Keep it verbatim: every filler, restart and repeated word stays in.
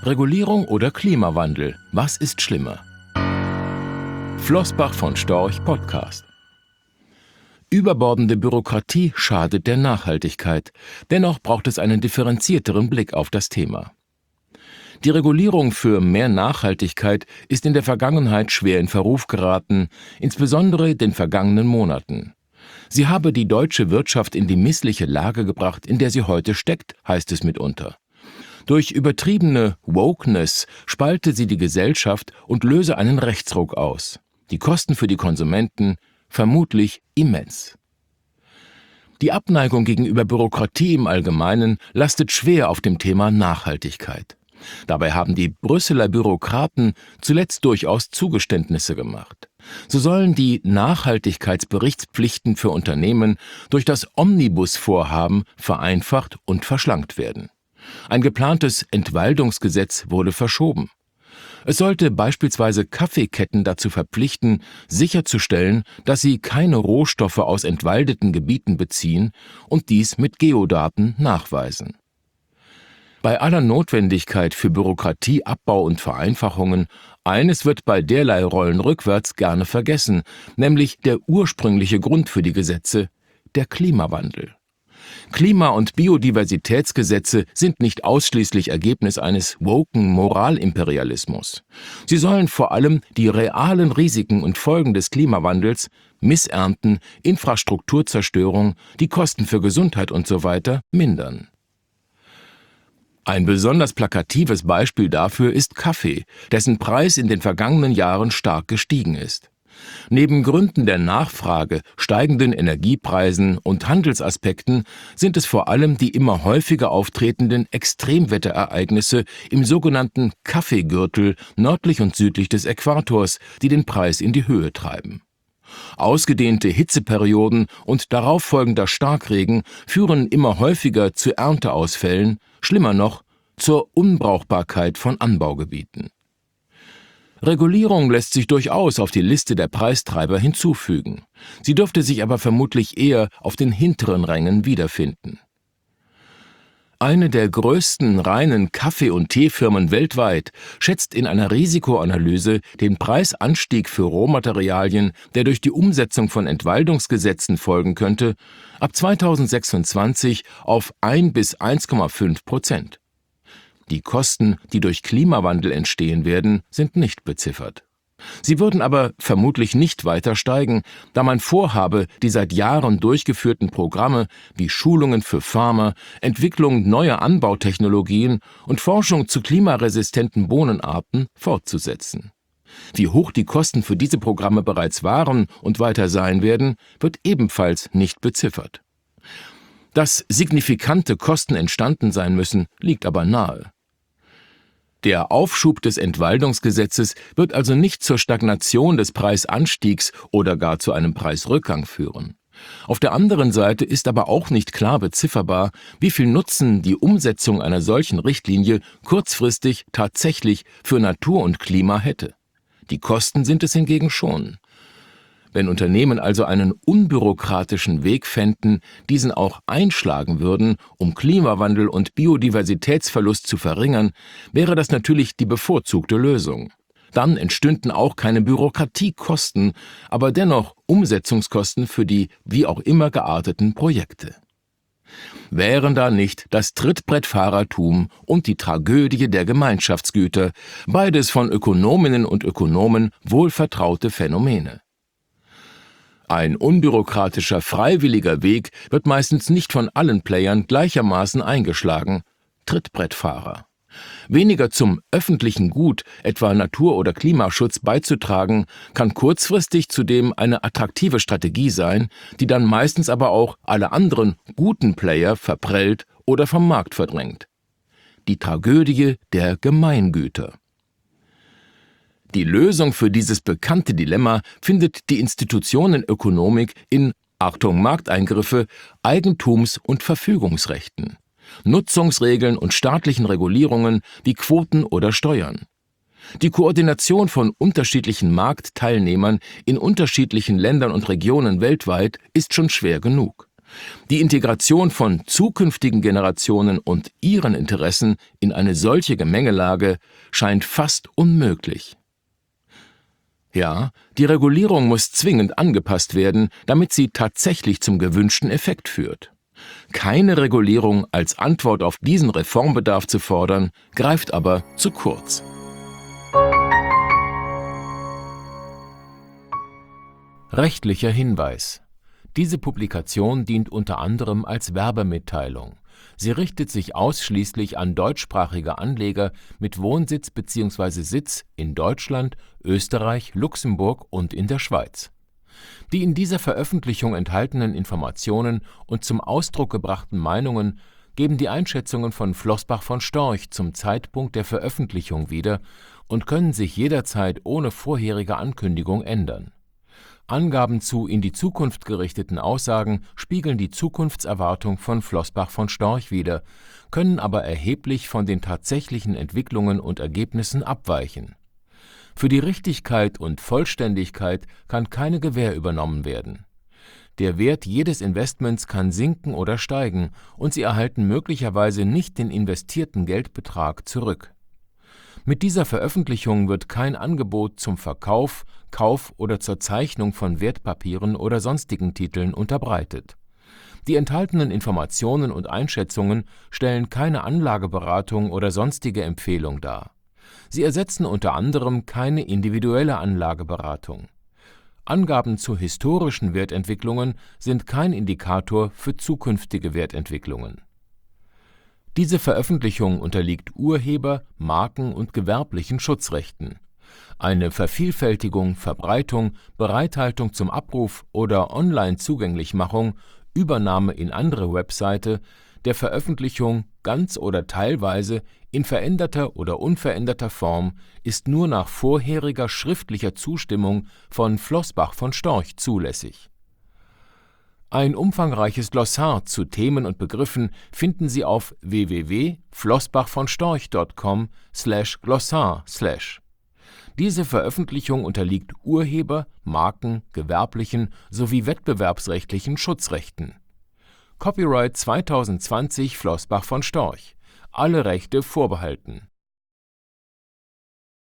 Regulierung oder Klimawandel? Was ist schlimmer? Flossbach von Storch Podcast. Überbordende Bürokratie schadet der Nachhaltigkeit. Dennoch braucht es einen differenzierteren Blick auf das Thema. Die Regulierung für mehr Nachhaltigkeit ist in der Vergangenheit schwer in Verruf geraten, insbesondere in den vergangenen Monaten. Sie habe die deutsche Wirtschaft in die missliche Lage gebracht, in der sie heute steckt, heißt es mitunter. Durch übertriebene Wokeness spalte sie die Gesellschaft und löse einen Rechtsruck aus. Die Kosten für die Konsumenten vermutlich immens. Die Abneigung gegenüber Bürokratie im Allgemeinen lastet schwer auf dem Thema Nachhaltigkeit. Dabei haben die Brüsseler Bürokraten zuletzt durchaus Zugeständnisse gemacht. So sollen die Nachhaltigkeitsberichtspflichten für Unternehmen durch das Omnibus-Vorhaben vereinfacht und verschlankt werden. Ein geplantes Entwaldungsgesetz wurde verschoben. Es sollte beispielsweise Kaffeeketten dazu verpflichten, sicherzustellen, dass sie keine Rohstoffe aus entwaldeten Gebieten beziehen und dies mit Geodaten nachweisen. Bei aller Notwendigkeit für Bürokratieabbau und Vereinfachungen, eines wird bei derlei Rollen rückwärts gerne vergessen, nämlich der ursprüngliche Grund für die Gesetze, der Klimawandel. Klima- und Biodiversitätsgesetze sind nicht ausschließlich Ergebnis eines woken Moralimperialismus. Sie sollen vor allem die realen Risiken und Folgen des Klimawandels, Missernten, Infrastrukturzerstörung, die Kosten für Gesundheit usw. mindern. Ein besonders plakatives Beispiel dafür ist Kaffee, dessen Preis in den vergangenen Jahren stark gestiegen ist. Neben Gründen der Nachfrage, steigenden Energiepreisen und Handelsaspekten sind es vor allem die immer häufiger auftretenden Extremwetterereignisse im sogenannten Kaffeegürtel nördlich und südlich des Äquators, die den Preis in die Höhe treiben. Ausgedehnte Hitzeperioden und darauf folgender Starkregen führen immer häufiger zu Ernteausfällen, schlimmer noch, zur Unbrauchbarkeit von Anbaugebieten. Regulierung lässt sich durchaus auf die Liste der Preistreiber hinzufügen. Sie dürfte sich aber vermutlich eher auf den hinteren Rängen wiederfinden. Eine der größten reinen Kaffee- und Teefirmen weltweit schätzt in einer Risikoanalyse den Preisanstieg für Rohmaterialien, der durch die Umsetzung von Entwaldungsgesetzen folgen könnte, ab zweitausendsechsundzwanzig auf ein bis eins Komma fünf Prozent. Die Kosten, die durch Klimawandel entstehen werden, sind nicht beziffert. Sie würden aber vermutlich nicht weiter steigen, da man vorhabe, die seit Jahren durchgeführten Programme wie Schulungen für Farmer, Entwicklung neuer Anbautechnologien und Forschung zu klimaresistenten Bohnenarten fortzusetzen. Wie hoch die Kosten für diese Programme bereits waren und weiter sein werden, wird ebenfalls nicht beziffert. Dass signifikante Kosten entstanden sein müssen, liegt aber nahe. Der Aufschub des Entwaldungsgesetzes wird also nicht zur Stagnation des Preisanstiegs oder gar zu einem Preisrückgang führen. Auf der anderen Seite ist aber auch nicht klar bezifferbar, wie viel Nutzen die Umsetzung einer solchen Richtlinie kurzfristig tatsächlich für Natur und Klima hätte. Die Kosten sind es hingegen schon. Wenn Unternehmen also einen unbürokratischen Weg fänden, diesen auch einschlagen würden, um Klimawandel und Biodiversitätsverlust zu verringern, wäre das natürlich die bevorzugte Lösung. Dann entstünden auch keine Bürokratiekosten, aber dennoch Umsetzungskosten für die wie auch immer gearteten Projekte. Wären da nicht das Trittbrettfahrertum und die Tragödie der Gemeinschaftsgüter, beides von Ökonominnen und Ökonomen wohlvertraute Phänomene. Ein unbürokratischer, freiwilliger Weg wird meistens nicht von allen Playern gleichermaßen eingeschlagen. Trittbrettfahrer. Weniger zum öffentlichen Gut, etwa Natur- oder Klimaschutz, beizutragen, kann kurzfristig zudem eine attraktive Strategie sein, die dann meistens aber auch alle anderen guten Player verprellt oder vom Markt verdrängt. Die Tragödie der Gemeingüter. Die Lösung für dieses bekannte Dilemma findet die Institutionenökonomik in, Achtung Markteingriffe, Eigentums- und Verfügungsrechten, Nutzungsregeln und staatlichen Regulierungen wie Quoten oder Steuern. Die Koordination von unterschiedlichen Marktteilnehmern in unterschiedlichen Ländern und Regionen weltweit ist schon schwer genug. Die Integration von zukünftigen Generationen und ihren Interessen in eine solche Gemengelage scheint fast unmöglich. Ja, die Regulierung muss zwingend angepasst werden, damit sie tatsächlich zum gewünschten Effekt führt. Keine Regulierung als Antwort auf diesen Reformbedarf zu fordern, greift aber zu kurz. Rechtlicher Hinweis: Diese Publikation dient unter anderem als Werbemitteilung. Sie richtet sich ausschließlich an deutschsprachige Anleger mit Wohnsitz bzw. Sitz in Deutschland, Österreich, Luxemburg und in der Schweiz. Die in dieser Veröffentlichung enthaltenen Informationen und zum Ausdruck gebrachten Meinungen geben die Einschätzungen von Floßbach von Storch zum Zeitpunkt der Veröffentlichung wieder und können sich jederzeit ohne vorherige Ankündigung ändern. Angaben zu in die Zukunft gerichteten Aussagen spiegeln die Zukunftserwartung von Floßbach von Storch wider, können aber erheblich von den tatsächlichen Entwicklungen und Ergebnissen abweichen. Für die Richtigkeit und Vollständigkeit kann keine Gewähr übernommen werden. Der Wert jedes Investments kann sinken oder steigen und Sie erhalten möglicherweise nicht den investierten Geldbetrag zurück. Mit dieser Veröffentlichung wird kein Angebot zum Verkauf, Kauf oder zur Zeichnung von Wertpapieren oder sonstigen Titeln unterbreitet. Die enthaltenen Informationen und Einschätzungen stellen keine Anlageberatung oder sonstige Empfehlung dar. Sie ersetzen unter anderem keine individuelle Anlageberatung. Angaben zu historischen Wertentwicklungen sind kein Indikator für zukünftige Wertentwicklungen. Diese Veröffentlichung unterliegt Urheber-, Marken- und gewerblichen Schutzrechten. Eine Vervielfältigung, Verbreitung, Bereithaltung zum Abruf oder Online-Zugänglichmachung, Übernahme in andere Webseite, der Veröffentlichung ganz oder teilweise in veränderter oder unveränderter Form ist nur nach vorheriger schriftlicher Zustimmung von Floßbach von Storch zulässig. Ein umfangreiches Glossar zu Themen und Begriffen finden Sie auf w w w punkt floßbachvonstorch punkt com slash glossar slash. Diese Veröffentlichung unterliegt Urheber-, Marken-, gewerblichen sowie wettbewerbsrechtlichen Schutzrechten. Copyright zwanzig zwanzig Floßbach von Storch. Alle Rechte vorbehalten